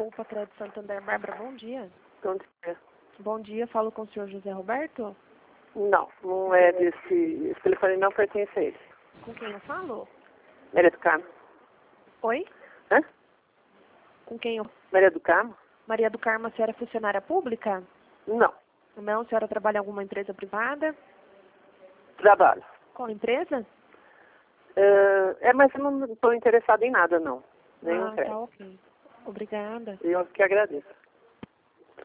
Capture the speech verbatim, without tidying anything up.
Upa Crédito Santander. Bárbara, bom dia. Bom dia. Bom dia, falo com o senhor José Roberto? Não, não é desse... Esse telefone não pertence a ele. Com quem eu falo? Maria do Carmo. Oi? Hã? Com quem eu... Maria do Carmo? Maria do Carmo, a senhora é funcionária pública? Não. Não, a senhora trabalha em alguma empresa privada? Trabalho. Qual empresa? Uh, é, mas eu não estou interessada em nada, não. Nenhum Ah, crédito. tá ok. Obrigada. Eu que agradeço.